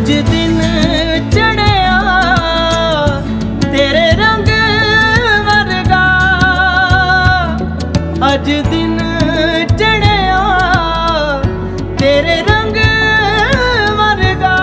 अज दिन चढ़िया तेरे रंग वर्गा, अज दिन चढ़िया तेरे रंग वर्गा,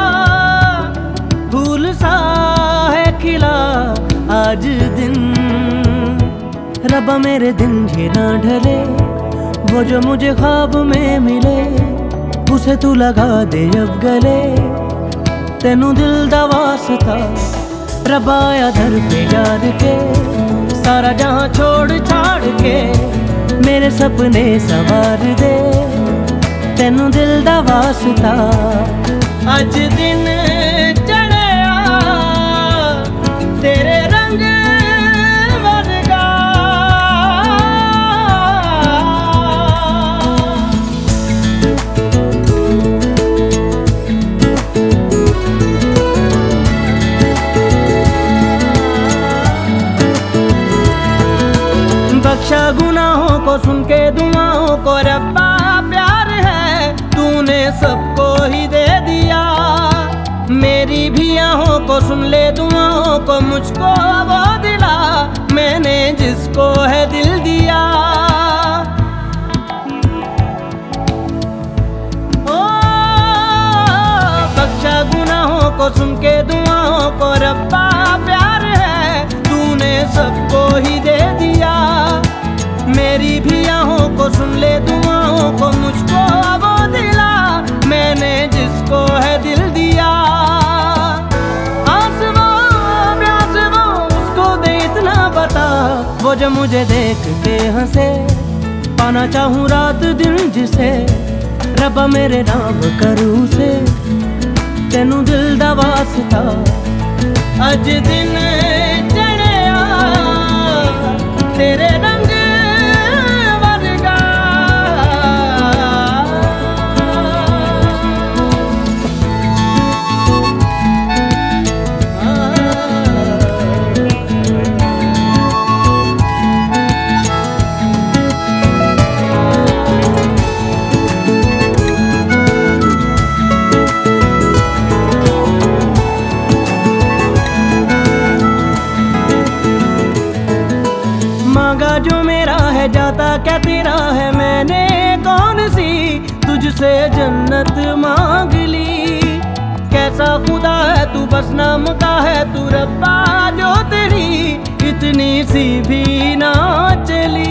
फूल सा है खिला आज दिन। रब्बा मेरे दिन ये ना ढले, वो जो मुझे ख्वाब में मिले उसे तू लगा दे अब गले। तेनू दिल दा वास्ता रब्बा आया दर पे यार के, सारा जहां छोड़ छाड़ के मेरे सपने सवार दे। तेनू दिल दा वास्ता अज दिन चढ़िया तेरे रंग वर्गा। बख्शा गुनाहों को सुन के दुआओं को रब्बा प्यार है, तूने सबको ही दे दिया। मेरी भी आहों को सुन ले दुआओं को, मुझको वो दिला मैंने जिसको है दिल दिया। ओ बख्शा गुनाहों को सुन के दुआओं को रब्बा प्यार है, तूने सबको ही दे दिया। मेरी भी आहों को सुन ले दुआओं को, मुझको वो दिला मैंने जिसको है दिल दिया। आस वो प्यास वो उसको दे इतना बता, वो जो मुझे देख के हंसे। पाना चाहूँ रात दिन जिसे रब्बा मेरे नाम करूँ से। तेनू दिल दा वास्ता अज दिन चढ़िया तेरे रंग वर्गा। मांगा जो मेरा है जाता क्या तेरा है, मैंने कौन सी तुझसे जन्नत मांग ली। कैसा खुदा है तू बस नाम का है तू रब्बा, जो तेरी इतनी सी भी ना चली।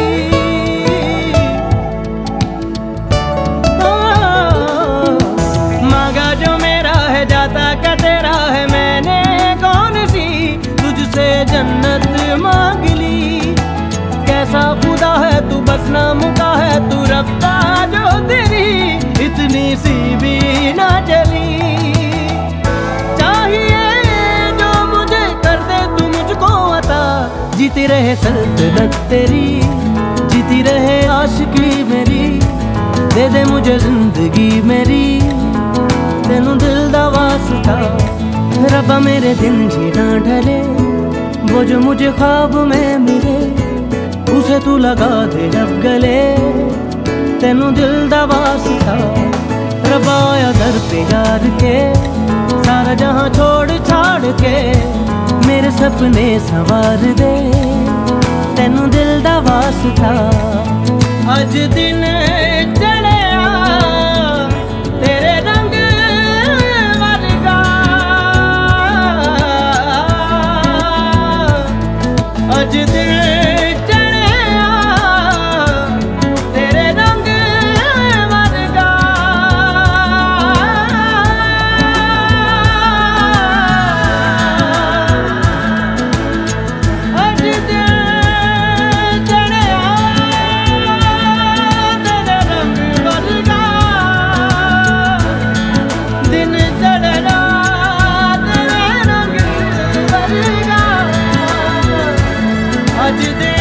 मांगा जो मेरा है जाता क्या तेरा है, मैंने कौन सी तुझसे जन्नत मांग ली। कैसा खुदा है तू बस नाम का है तू रब्बा, जो तेरी इतनी सी भी ना चली। चाहिए जो मुझे कर दे तू मुझको अता, जीती रहे सल्तनत तेरी, जीती रहे आशिकी मेरी। दे दे मुझे जिंदगी मेरी, तेनू दिल दा वास्ता रब्बा मेरे दिन जी ना ढले। वो जो मुझे ख्वाब में मिले उसे तू लगा दे अब गले। तेनू दिल दा वास्ता रब्बा आया दर पे यार के, सारा जहां छोड़ छाड़ के मेरे सपने संवार दे। तेनू दिल दा वास्ता अज दिन चढ़िया तेरे रंग वर्गा। अज दिन आज दे